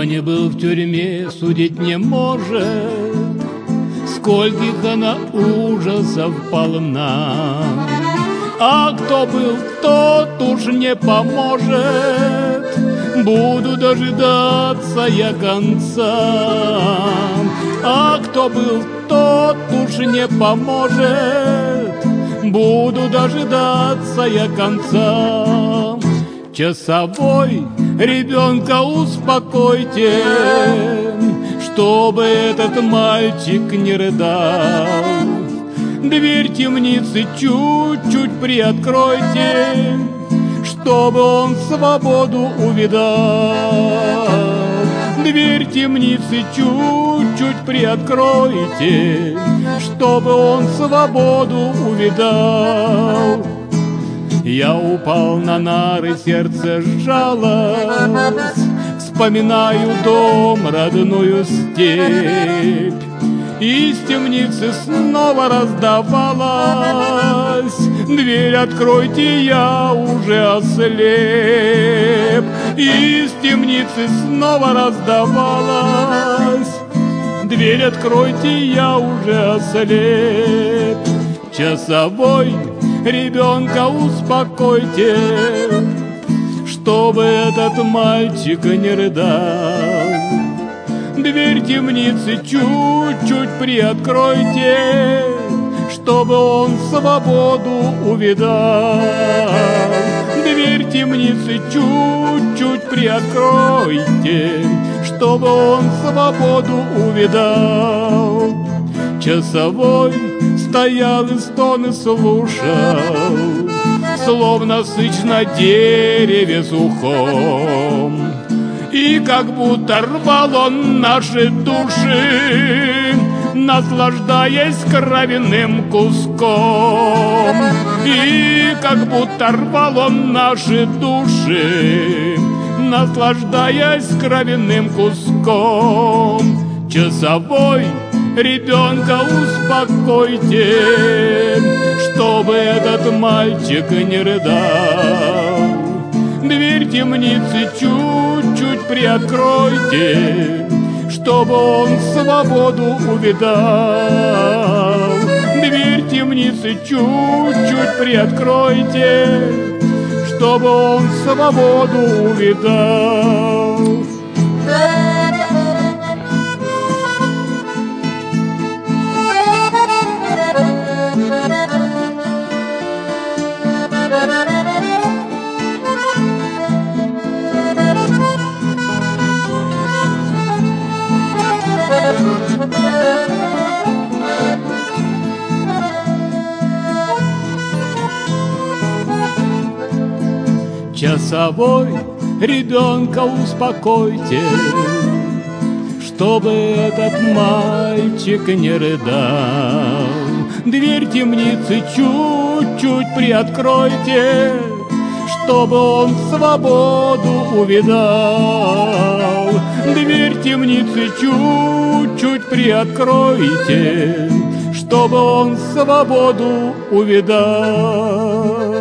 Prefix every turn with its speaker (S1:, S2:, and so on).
S1: не был в тюрьме, судить не может, скольких она ужасов полна. А кто был, тот уж не поможет, буду дожидаться я конца. А кто был, тот уж не поможет, буду дожидаться я конца. Часовой, ребенка успокойте, чтобы этот мальчик не рыдал. Дверь темницы чуть-чуть приоткройте, чтобы он свободу увидал. Дверь темницы чуть-чуть приоткройте, чтобы он свободу увидал. Я упал на нары, сердце сжалось, вспоминаю дом, родную степь. Из темницы снова раздавалась: дверь откройте, я уже ослеп. Из темницы снова раздавалась: дверь откройте, я уже ослеп. Часовой, ребенка успокойте, чтобы этот мальчик не рыдал. Дверь темницы чуть-чуть приоткройте, чтобы он свободу увидал. Дверь темницы чуть-чуть приоткройте, чтобы он свободу увидал. Часовой стоял и стоны слушал, словно сыч на дереве сухом. И как будто рвал он наши души, наслаждаясь кровяным куском. И как будто рвал он наши души, наслаждаясь кровяным куском. Часовой, ребенка успокойте, чтобы этот мальчик не рыдал. Дверь темницы чуть-чуть приоткройте, чтобы он свободу увидал. Дверь темницы чуть-чуть приоткройте, чтобы он свободу увидал. Часовой, ребенка успокойте, чтобы этот мальчик не рыдал. Дверь темницы чуть-чуть приоткройте, чтобы он свободу увидал. Дверь темницы чуть-чуть приоткройте, чтобы он свободу увидал.